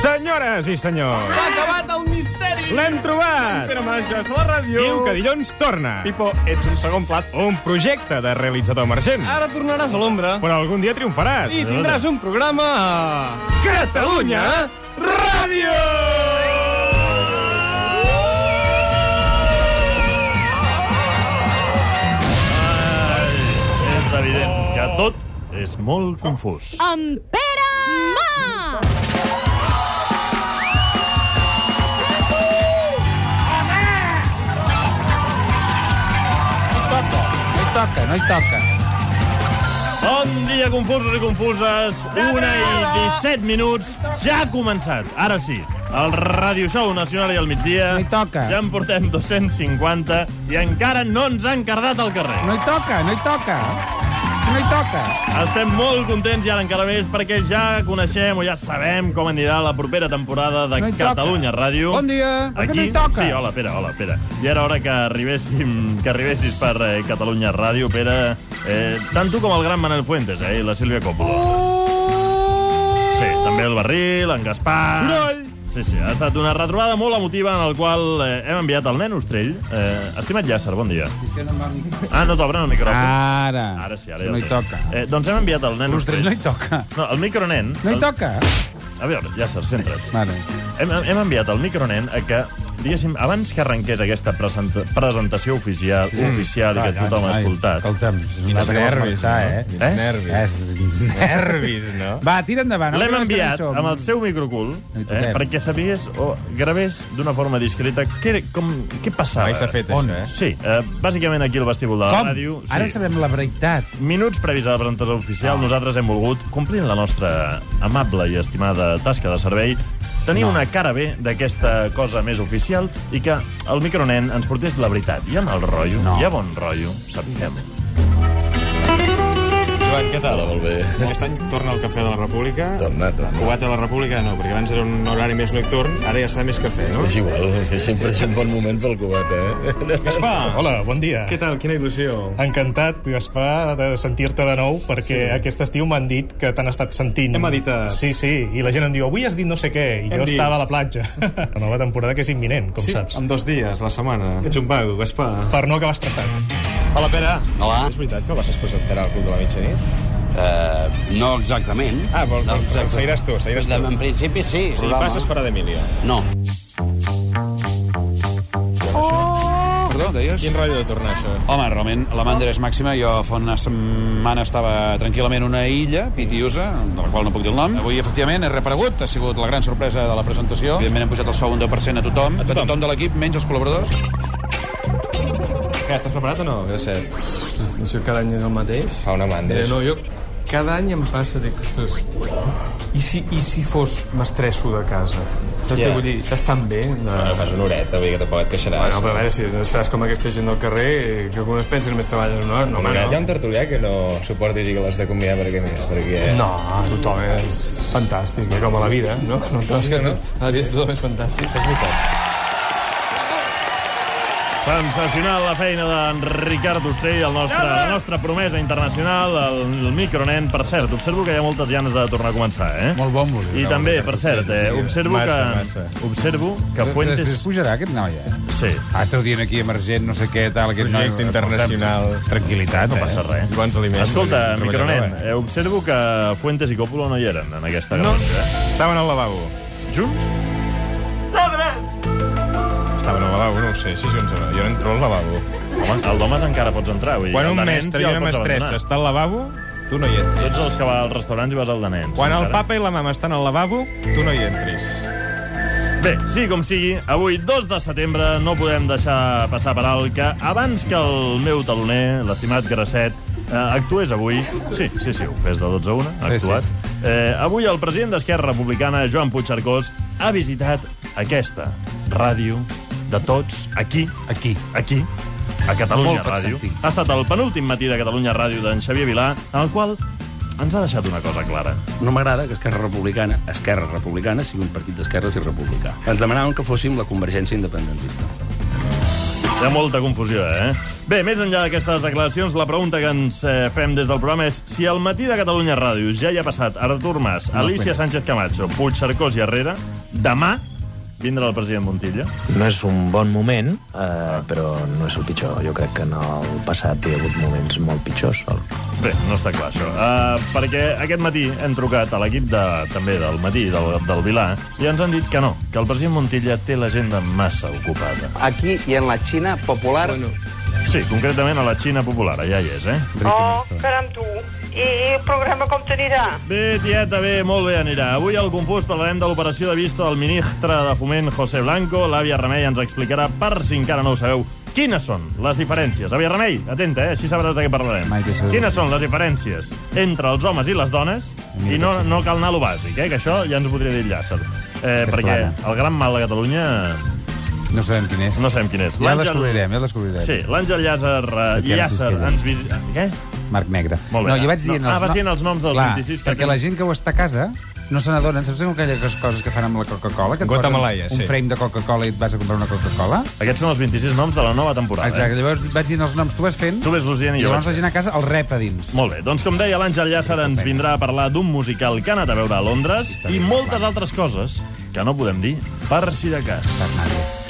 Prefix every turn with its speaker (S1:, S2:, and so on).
S1: Senyores i senyors,
S2: S'ha acabat el misteri!
S1: l'hem trobat!
S2: Pere Manges, a la ràdio!
S1: Diu que dilluns torna.
S2: Pipo, ets un segon plat.
S1: Un projecte de realitzador emergent.
S2: Ara tornaràs a l'ombra.
S1: Però algun dia triomfaràs.
S2: I tindràs un programa a...
S1: Catalunya Ràdio!
S3: És evident que tot és molt confús.
S4: Amb Pere Ma!
S5: No hi toca.
S3: Bon dia, confusos i confuses. 1:17 minuts. Ja ha començat. Ara sí. El Radio Show Nacional i al migdia.
S5: No hi toca.
S3: Ja en portem 250 i encara no ens han cardat al carrer.
S5: No hi toca.
S3: Estem molt contents i ara encara més perquè ja coneixem o ja sabem com anirà la propera temporada de
S5: No hi toca.
S3: Catalunya Ràdio.
S5: Bon dia. Per què no hi toca?
S3: Sí, hola, Pere. Ja era hora que arribessis per Catalunya Ràdio, Pere. Tant tu com el gran Manel Fuentes, i la Sílvia Coppola. Sí, també el Barril, en Gaspar...
S1: Soroll!
S3: Sí, ha estat una retrobada molt emotiva en la qual hem enviat el nen Ostrell. Estimat Llàcer, bon dia. No t'obren el micròfon. Ara sí, ara ja
S5: no hi
S3: el
S5: toca.
S3: tens. Doncs hem enviat el nen
S5: L'Ostrell
S3: Ostrell.
S5: no hi toca.
S3: No, el micronen...
S5: No hi toca.
S3: A veure, Llàcer, centra't.
S5: Vale.
S3: Hem enviat el micronen a que, diguéssim, abans que arrenqués aquesta presentació oficial i que tothom ha escoltat...
S5: Escolta'm,
S1: Quins nervis,
S5: Nervis.
S1: Nervis, no?
S5: Va, tira endavant.
S3: L'hem enviat amb el seu microcul
S5: No hi toquem.
S3: perquè sabés o gravés d'una forma discreta què passava.
S1: Mai s'ha fet,
S5: On?
S1: això,
S3: Sí, bàsicament aquí al vestíbul de la
S5: Com?
S3: ràdio. Sí.
S5: Ara sabem la veritat.
S3: Minuts previs a la presentació oficial, nosaltres hem volgut, complint la nostra amable i estimada tasca de servei, tenir una cara bé d'aquesta cosa més oficial i que el micronen ens portés la veritat. Hi ha mal rotllo,
S5: No.
S3: hi ha bon rotllo, sapiguem-ho.
S6: Joan, què tal?
S7: Hola, molt bé.
S6: Aquest any torna el Cafè de la República.
S7: Torna.
S6: Cubat de la República no, perquè abans era un horari més nocturn, ara ja serà més cafè, no?
S7: És igual, sempre és un bon moment pel cubat,
S6: Gaspar!
S8: Hola, bon dia.
S6: Què tal? Quina il·lusió.
S8: Encantat, Gaspar, de sentir-te de nou, perquè aquest estiu m'han dit que t'han estat sentint.
S6: Hem editat.
S8: Sí, i la gent em diu, avui has dit no sé què, i
S6: Hem
S8: jo
S6: dit.
S8: estava a la platja. La nova temporada que és imminent, com saps.
S6: Amb 2 dies, a la setmana. Ets un vago, Gaspar.
S8: Per no acabar estressat.
S6: Hola, Pere.
S7: Hola.
S6: És veritat que el Barça es presentarà al Club de la Mitjanit?
S7: No exactament.
S6: Seguiràs tu,
S7: En principi sí.
S6: Si hi passes farà d'Emília.
S7: No. Perdó, deies?
S6: Quin rotllo de tornar, això?
S9: Home, realment, la mandra és màxima. Jo fa una setmana estava tranquil·lament a una illa, Pitiusa, de la qual no puc dir el nom. Avui, efectivament, he reaparegut. Ha sigut la gran sorpresa de la presentació. Evidentment, hem pujat el sou un 10% a tothom. A tothom de l'equip, menys els col·laboradors.
S6: Què, estàs preparat o no, Gracet?
S10: Ostres, no sé, cada any és el mateix.
S6: Fa una mandra.
S10: No, jo cada any em passa, dic, ostres, i si fos m'estresso de casa? Saps què vull dir? Estàs tan bé?
S6: Fas una horeta, vull dir que tampoc et queixaràs.
S10: Bueno, però a veure, si no seràs com aquesta gent del carrer, que algunes pensen només treballen una hora. No,
S6: Hi ha un tertulià que no suportis i que l'has de convidar perquè...
S10: No, tothom és fantàstic, com a la vida, no?
S6: Sí o no?
S10: A la vida tothom és fantàstic.
S6: És veritat.
S3: Sensacional la feina d'en Ricard Ostrell, la nostra promesa internacional, el micronen. Per cert, observo que hi ha moltes ganes de tornar a començar,
S5: Molt bon músic.
S3: I també, per cert, observo que Fuentes...
S5: Després pujarà aquest noi,
S3: Sí,
S5: Esteu dient aquí emergent, no sé què, tal, aquest noi...
S1: Projecte internacional.
S5: Tranquil·litat,
S3: no passa res.
S1: Bons aliments.
S3: Escolta,
S1: Treballador,
S3: micronen, observo que Fuentes i Coppola no hi eren en aquesta gravació,
S1: Estaven al lavabo.
S3: Junts?
S1: Estaven al lavabo, no ho sé. Sí, jo no entro al lavabo.
S3: Home, al Domes encara pots entrar. Vull dir,
S1: Quan
S3: el
S1: un
S3: de nens
S1: mestre i
S3: ja el
S1: una
S3: pots
S1: mestressa
S3: abandonar.
S1: està al lavabo, tu no hi
S3: Tu
S1: entris.
S3: ets els que va als restaurants i vas al de nens.
S1: Quan el
S3: encara.
S1: papa i la mama estan al lavabo, tu no hi entris.
S3: Bé, sí com sigui, avui, 2 de setembre, no podem deixar passar per alt que abans que el meu taloner, l'estimat Gracet, actués avui... Sí, ho fes de 12 a 1, ha actuat. Avui el president d'Esquerra Republicana, Joan Puigcercós, ha visitat aquesta ràdio de tots, aquí, a Catalunya
S5: Molt
S3: Ràdio.
S5: sentit.
S3: Ha estat el penúltim matí de Catalunya Ràdio d'en Xavier Vilà, en el qual ens ha deixat una cosa clara.
S11: No m'agrada que Esquerra Republicana sigui un partit d'esquerres i republicà. Ens demanaven que fóssim la Convergència Independentista.
S3: Hi ha molta confusió, Bé, més enllà d'aquestes declaracions, la pregunta que ens fem des del programa és si al matí de Catalunya Ràdio ja hi ha passat Artur Mas, Alicia Sánchez Camacho, Puigcercós i Herrera, demà vindrà el president Montilla.
S11: No és un bon moment, però no és el pitjor. Jo crec que en el passat hi ha hagut moments molt pitjors.
S3: Bé, no està clar, això. Perquè aquest matí hem trucat a l'equip també del matí, del Vilà, i ens han dit que no, que el president Montilla té l'agenda massa ocupada.
S12: Aquí i en la Xina popular...
S3: Sí, concretament a la Xina popular, allà hi és,
S13: Oh, caram, tu. I el programa com t'anirà?
S3: Bé, tieta, bé, molt bé anirà. Avui al Confús parlarem de l'operació de vista del ministre de Foment, José Blanco. L'àvia Remei ens explicarà, per si encara no ho sabeu, quines són les diferències. Àvia Remei, atenta, així sabràs de què parlarem. Quines són les diferències entre els homes i les dones? I no cal anar a lo bàsic, que això ja ens ho podria dir Llàcer. Perquè el gran mal de Catalunya...
S5: No sabem quin és.
S3: No sabem quin és.
S5: Ja el descobrirem.
S3: Sí, l'Àngel Llàcer ens visita... Què?
S5: Marc Negre.
S3: Molt bé.
S5: No, jo vaig dient
S3: vas dient els noms dels 26...
S5: Perquè la gent que ho està a casa no se n'adonen. Saps aquelles coses que fan amb la Coca-Cola? Que et
S1: Guatemalaia,
S5: un frame de Coca-Cola i et vas a comprar una Coca-Cola?
S3: Aquests són els 26 noms de la nova temporada.
S5: Exacte, llavors vaig dient els noms, tu vas fent...
S3: Tu ves-los dient i jo
S5: llavors la gent a casa el rep a dins.
S3: Molt bé, doncs com deia l'Àngel Llàcer ens vindrà a parlar d'un musical que ha anat a veure a Londres i moltes altres coses que no podem dir per si de cas.
S5: Per nadie.